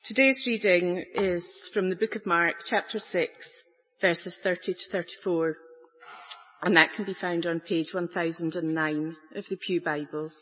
Today's reading is from the book of Mark, chapter 6, verses 30 to 34, and that can be found on page 1009 of the Pew Bibles.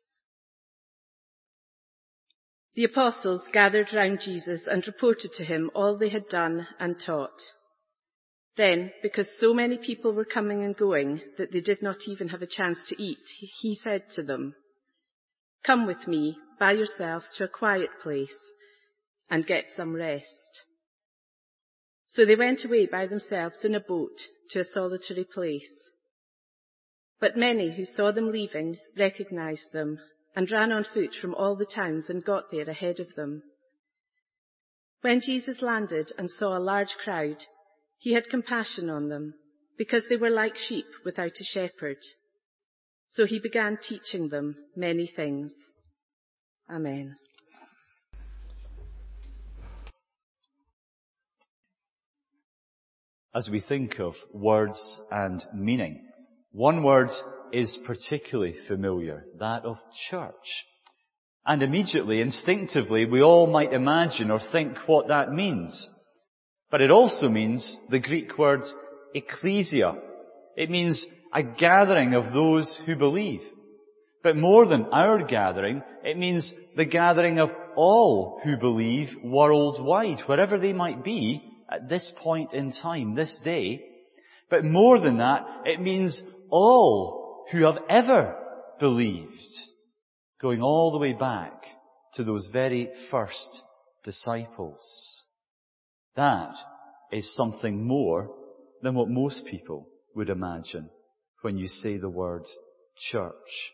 The apostles gathered round Jesus and reported to him all they had done and taught. Then, because so many people were coming and going that they did not even have a chance to eat, he said to them, "Come with me by yourselves to a quiet place and get some rest." So they went away by themselves in a boat to a solitary place. But many who saw them leaving recognized them and ran on foot from all the towns and got there ahead of them. When Jesus landed and saw a large crowd, he had compassion on them, because they were like sheep without a shepherd. So he began teaching them many things. Amen. As we think of words and meaning, one word is particularly familiar, that of church. And immediately, instinctively, we all might imagine or think what that means. But it also means the Greek word ecclesia. It means a gathering of those who believe. But more than our gathering, it means the gathering of all who believe worldwide, wherever they might be at this point in time, this day. But more than that, it means all who have ever believed, going all the way back to those very first disciples. That is something more than what most people would imagine when you say the word church.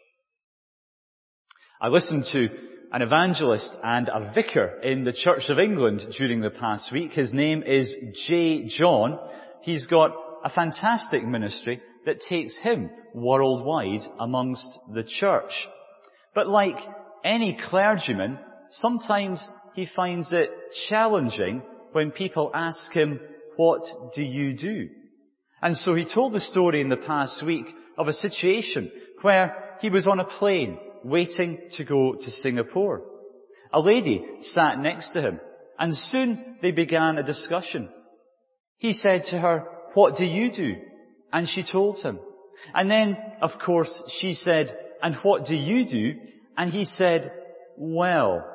I listened to an evangelist and a vicar in the Church of England during the past week. His name is J. John. He's got a fantastic ministry that takes him worldwide amongst the church. But like any clergyman, sometimes he finds it challenging when people ask him, "What do you do?" And so he told the story in the past week of a situation where he was on a plane waiting to go to Singapore. A lady sat next to him, and soon they began a discussion. He said to her, "What do you do?" And she told him. And then, of course, she said, "And what do you do?" And he said, "Well,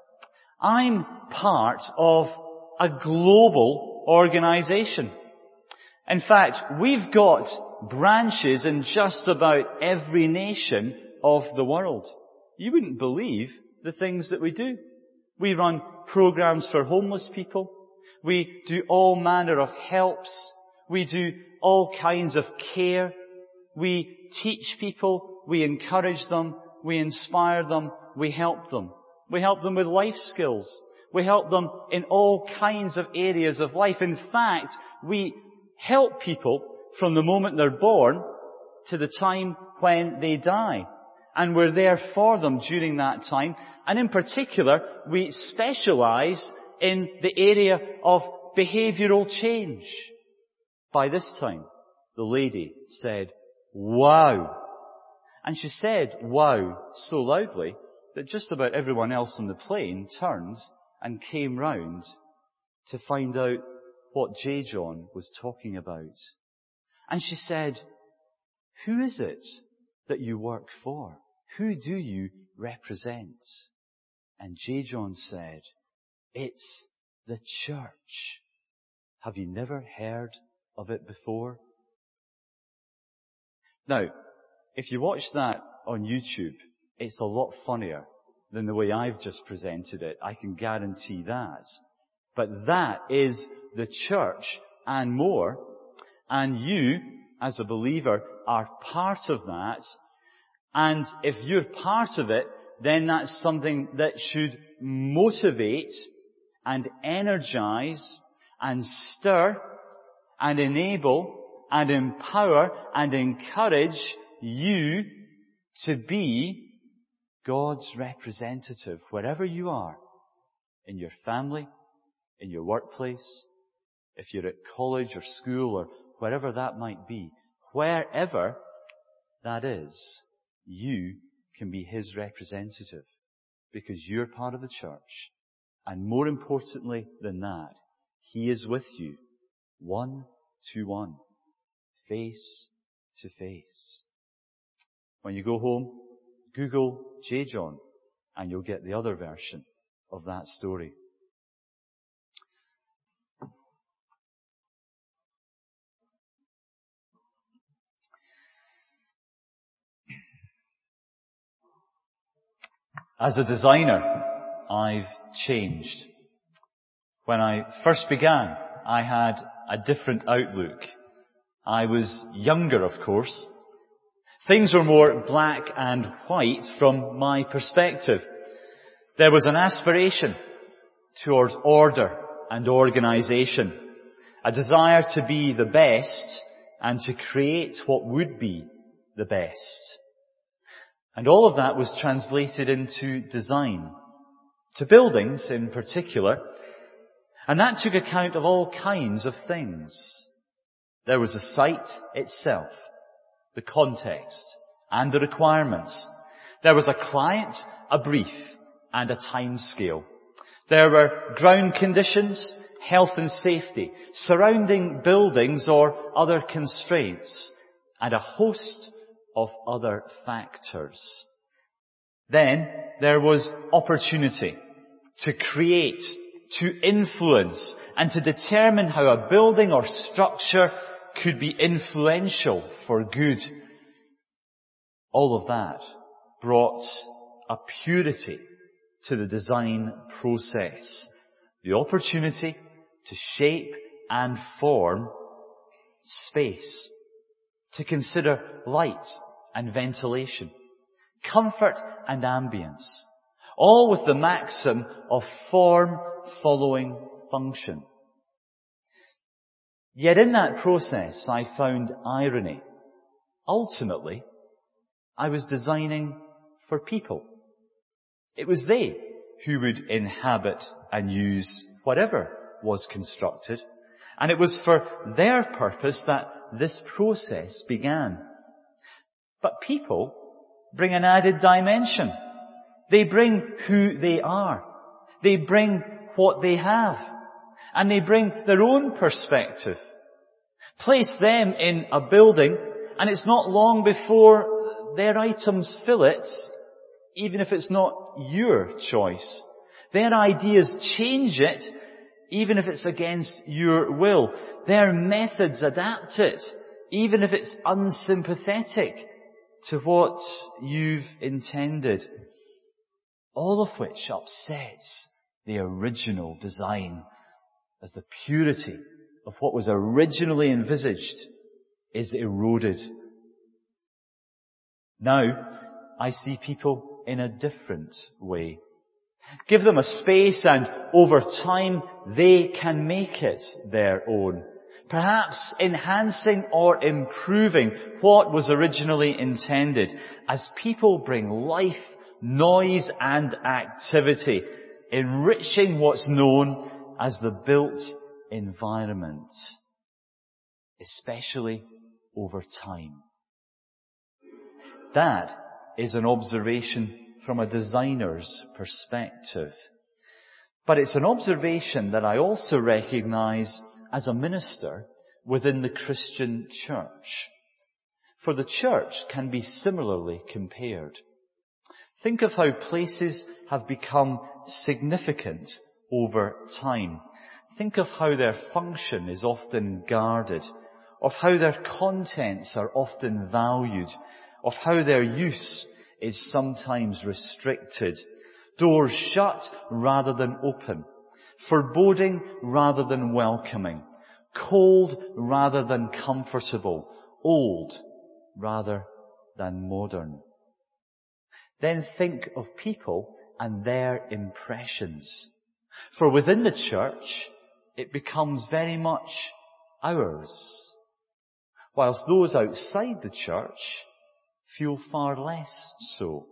I'm part of a global organization. In fact, we've got branches in just about every nation of the world. You wouldn't believe the things that we do. We run programs for homeless people. We do all manner of helps. We do all kinds of care. We teach people. We encourage them. We inspire them. We help them. We help them with life skills. We help them in all kinds of areas of life. In fact, we help people from the moment they're born to the time when they die. And we're there for them during that time. And in particular, we specialize in the area of behavioral change. By this time, the lady said, "Wow." And she said, "Wow," so loudly that just about everyone else on the plane turned and came round to find out what J. John was talking about. And she said, "Who is it that you work for? Who do you represent?" And J. John said, "It's the church. Have you never heard of it before?" Now, if you watch that on YouTube, it's a lot funnier than the way I've just presented it. I can guarantee that. But that is the church and more. And you, as a believer, are part of that. And if you're part of it, then that's something that should motivate and energize and stir and enable and empower and encourage you to be God's representative wherever you are, in your family, in your workplace, if you're at college or school or wherever that might be, wherever that is, you can be His representative because you're part of the church And more importantly than that, He is with you, 1-to-1, face to face. When you go home, Google J. John, and you'll get the other version of that story. As a designer, I've changed. When I first began, I had a different outlook. I was younger, of course. Things were more black and white from my perspective. There was an aspiration towards order and organisation, a desire to be the best and to create what would be the best. And all of that was translated into design, to buildings in particular, and that took account of all kinds of things. There was the site itself, the context, and the requirements. There was a client, a brief, and a time scale. There were ground conditions, health and safety, surrounding buildings or other constraints, and a host of other factors. Then there was opportunity to create, to influence, and to determine how a building or structure could be influential for good. All of that brought a purity to the design process. The opportunity to shape and form space, to consider light and ventilation, comfort and ambience, all with the maxim of form following function. Yet in that process I found irony. Ultimately, I was designing for people. It was they who would inhabit and use whatever was constructed, and it was for their purpose that this process began. But people bring an added dimension. They bring who they are. They bring what they have. And they bring their own perspective. Place them in a building, and it's not long before their items fill it, even if it's not your choice. Their ideas change it, even if it's against your will. Their methods adapt it, even if it's unsympathetic to what you've intended. All of which upsets the original design, as the purity of what was originally envisaged is eroded. Now, I see people in a different way. Give them a space and over time they can make it their own. Perhaps enhancing or improving what was originally intended as people bring life, noise and activity, enriching what's known as the built environment, especially over time. That is an observation from a designer's perspective. But it's an observation that I also recognize as a minister within the Christian church. For the church can be similarly compared. Think of how places have become significant over time. Think of how their function is often guarded, of how their contents are often valued, of how their use is sometimes restricted, doors shut rather than open, foreboding rather than welcoming, cold rather than comfortable, old rather than modern. Then think of people and their impressions. For within the church, it becomes very much ours, whilst those outside the church feel far less so.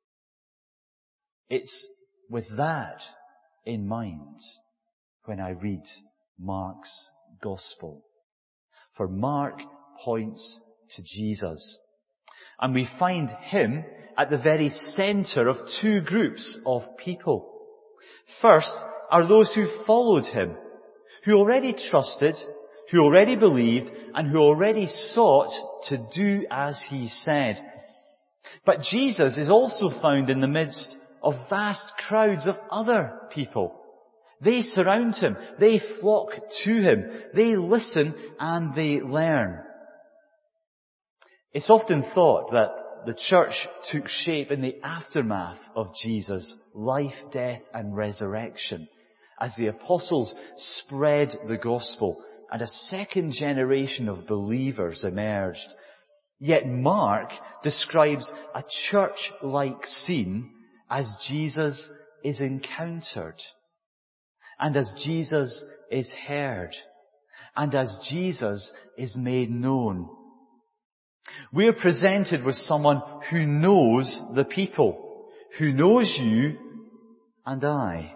It's with that in mind when I read Mark's Gospel. For Mark points to Jesus, and we find him at the very centre of two groups of people. First are those who followed him, who already trusted, who already believed, and who already sought to do as he said. But Jesus is also found in the midst of vast crowds of other people. They surround him, they flock to him, they listen and they learn. It's often thought that the church took shape in the aftermath of Jesus' life, death and resurrection, as the apostles spread the gospel and a second generation of believers emerged. Yet Mark describes a church-like scene as Jesus is encountered, and as Jesus is heard, and as Jesus is made known. We are presented with someone who knows the people, who knows you and I.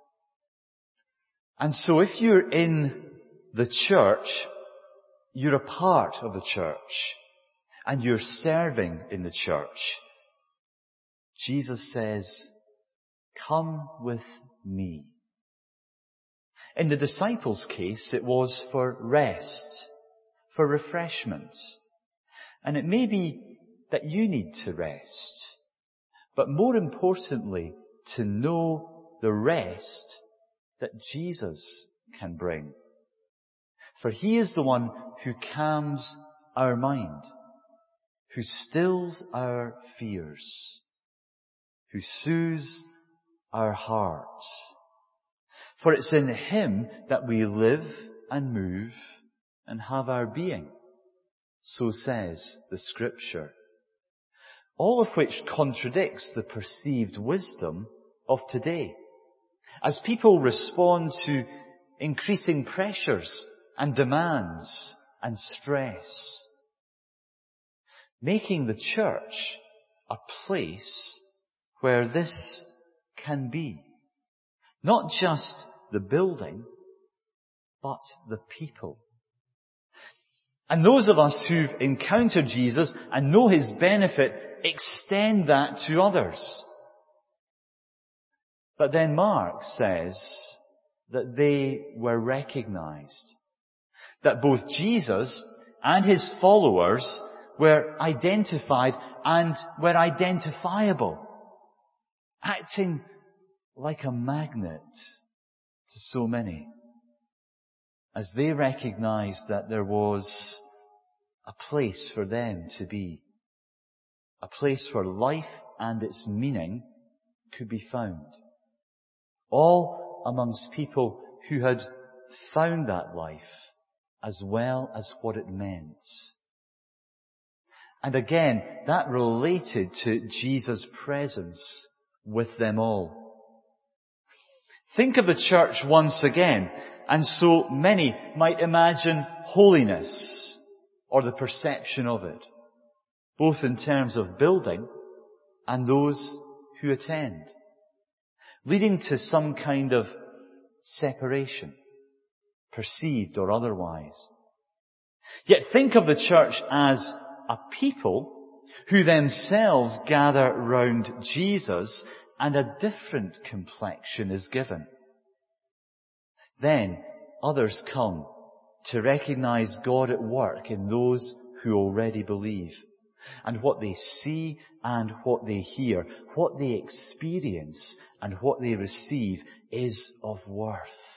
And so if you're in the church, you're a part of the church, and you're serving in the church. Jesus says, "Come with me." In the disciples' case, it was for rest, for refreshment. And it may be that you need to rest, but more importantly, to know the rest that Jesus can bring. For he is the one who calms our mind, who stills our fears, who soothes our hearts. For it's in him that we live and move and have our being. So says the Scripture. All of which contradicts the perceived wisdom of today, as people respond to increasing pressures and demands and stress, making the church a place where this can be. Not just the building, but the people. And those of us who've encountered Jesus and know his benefit extend that to others. But then Mark says that they were recognized. That both Jesus and his followers were identified and were identifiable. Acting like a magnet to so many, as they recognized that there was a place for them to be, a place where life and its meaning could be found, all amongst people who had found that life as well as what it meant. And again, that related to Jesus' presence with them all. Think of the church once again, and so many might imagine holiness, or the perception of it, both in terms of building and those who attend, leading to some kind of separation, perceived or otherwise. Yet think of the church as a people who themselves gather round Jesus, and a different complexion is given. Then others come to recognize God at work in those who already believe, and what they see and what they hear, what they experience and what they receive is of worth.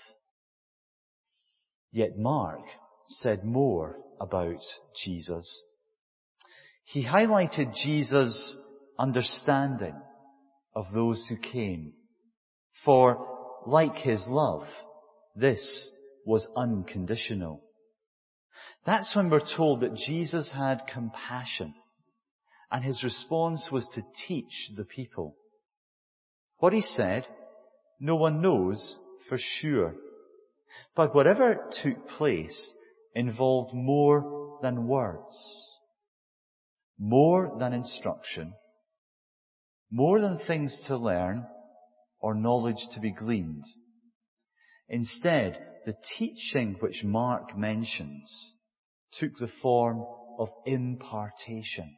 Yet Mark said more about Jesus. He highlighted Jesus' understanding of those who came. For, like his love, this was unconditional. That's when we're told that Jesus had compassion, and his response was to teach the people. What he said, no one knows for sure. But whatever took place involved more than words, more than instruction, more than things to learn or knowledge to be gleaned. Instead, the teaching which Mark mentions took the form of impartation.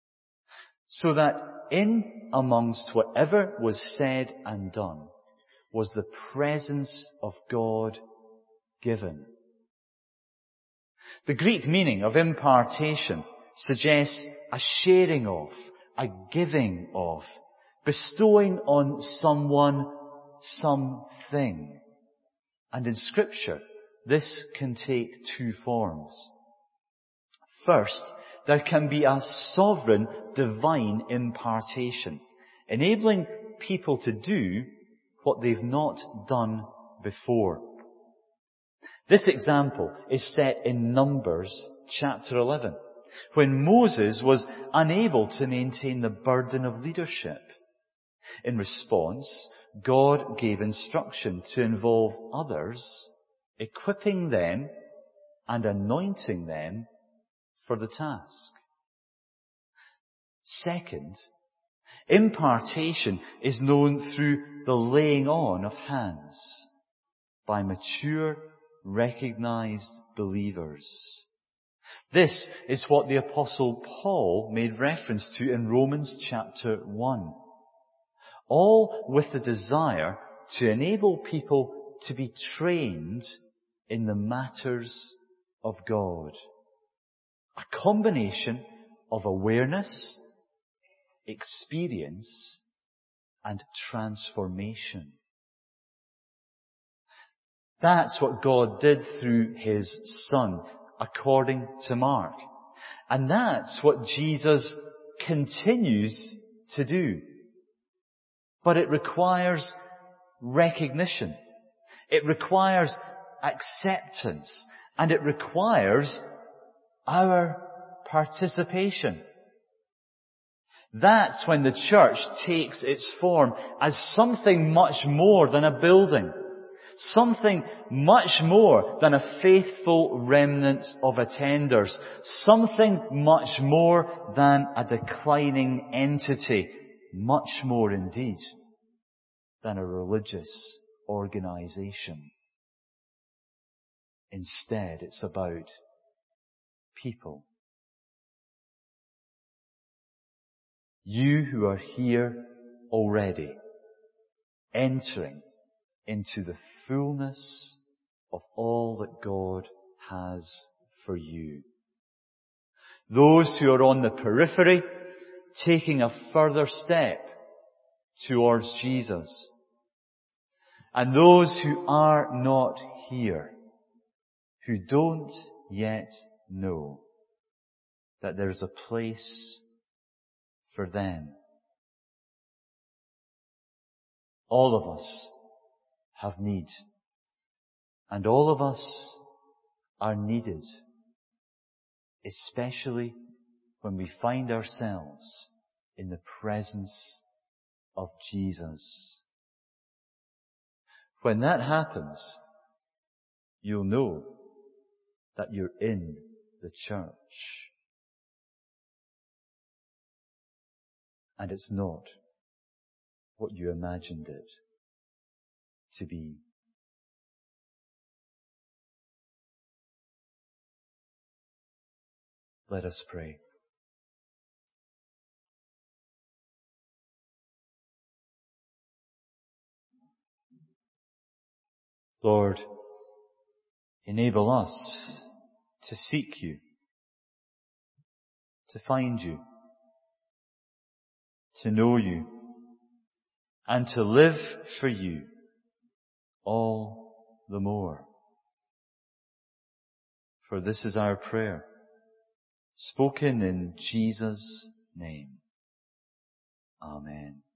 So that in amongst whatever was said and done was the presence of God given. The Greek meaning of impartation suggests a sharing of, a giving of, bestowing on someone something. And in Scripture, this can take two forms. First, there can be a sovereign divine impartation, enabling people to do what they've not done before. This example is set in Numbers chapter 11, when Moses was unable to maintain the burden of leadership. In response, God gave instruction to involve others, equipping them and anointing them for the task. Second, impartation is known through the laying on of hands by mature, recognized believers. This is what the Apostle Paul made reference to in Romans chapter 1. All with the desire to enable people to be trained in the matters of God. A combination of awareness, experience, and transformation. That's what God did through His Son, according to Mark. And that's what Jesus continues to do. But it requires recognition. It requires acceptance. And it requires our participation. That's when the church takes its form as something much more than a building. Something much more than a faithful remnant of attenders. Something much more than a declining entity. Much more indeed than a religious organization. Instead, it's about people. You who are here already, entering into the fullness of all that God has for you. Those who are on the periphery, taking a further step towards Jesus. And those who are not here, who don't yet know that there's a place for them. All of us have need, and all of us are needed, especially when we find ourselves in the presence of Jesus. When that happens, you'll know that you're in the church. And it's not what you imagined it to be. Let us pray. Lord, enable us to seek you, to find you, to know you, and to live for you all the more. For this is our prayer, spoken in Jesus' name. Amen.